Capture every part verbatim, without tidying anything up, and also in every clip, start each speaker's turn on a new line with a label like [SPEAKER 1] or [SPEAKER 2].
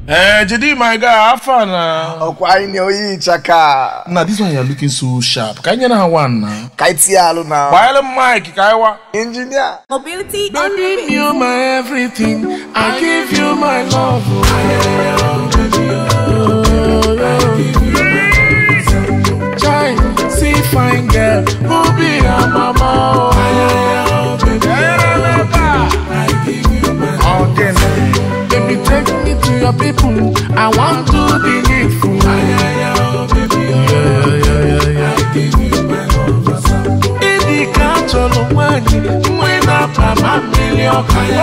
[SPEAKER 1] Eh, Jedi, my guy, have fun now.
[SPEAKER 2] Oh, why no you chaka?
[SPEAKER 1] Now this one you're looking so sharp. Can you know one now?
[SPEAKER 2] Kaiti alu now.
[SPEAKER 1] Why the mic, Kaiwa?
[SPEAKER 2] Engineer.
[SPEAKER 3] Mobility.
[SPEAKER 1] Baby, you're my everything. I give you my love. Chai, see fine girl, who be a mama? Baby, take me to your people. I want to be needful. In the country, when I pay my million,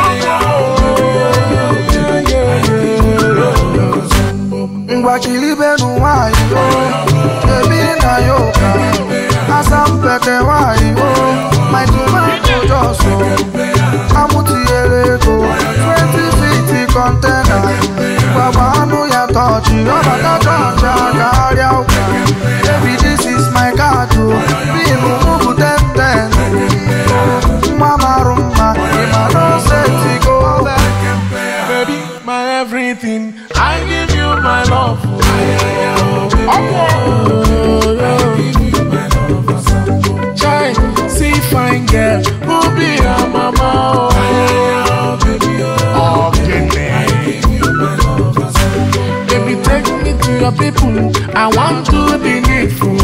[SPEAKER 4] Ngwachilibe nuwai o, ebi na yoka, asampeke wai o, my tomato joso, amuti elego, twenty fifty container, baba anu ya tochi, oba ta tocha kari auka, baby this is my card o, bimu mugu ten ten, mama rumba, ima no seti go back.
[SPEAKER 1] Baby, my everything, I give you my love. Chai, see fine girl, who be a mama? Baby, take me to your people. I want to be needful.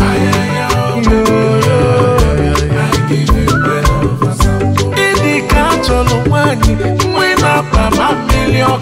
[SPEAKER 1] In the country, when I pay my million.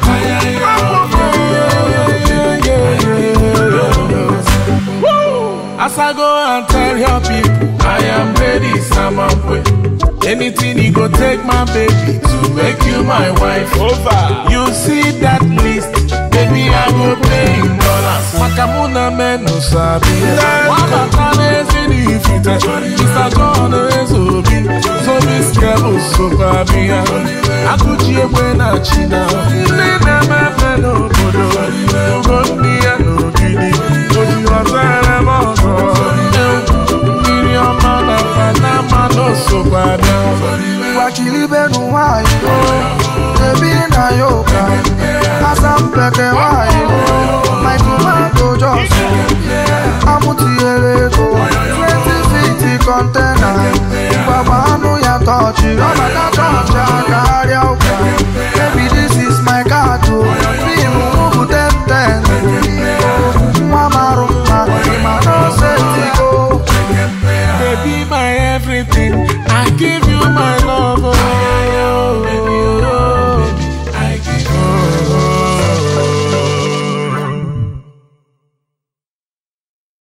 [SPEAKER 1] As I go and tell your people, I am ready, Samamwe. Anything you go take my baby to make you my wife. Over. You see that list, baby, I go pay in dollars. Makamuna menu sabi. Waka kane zini fite. Mister John Ezobi. Zobi skebo sokabia. Akuchi ebwena china. Nene mepe no bodo. Ugo niya no gidi. Oji wazere mozo. Miriam mana panama no sokabia.
[SPEAKER 4] Ngwachilibe nuwai o, ebi na yoka, asampeke wai o, my tomato joso, amuti elego, twenty fifty container, baba anu ya tochi, oba ta tocha kari auka, baby this is my card o, bimu mugu ten ten, mama rumba, ima no seti go.
[SPEAKER 1] Baby, my everything, I give you my love.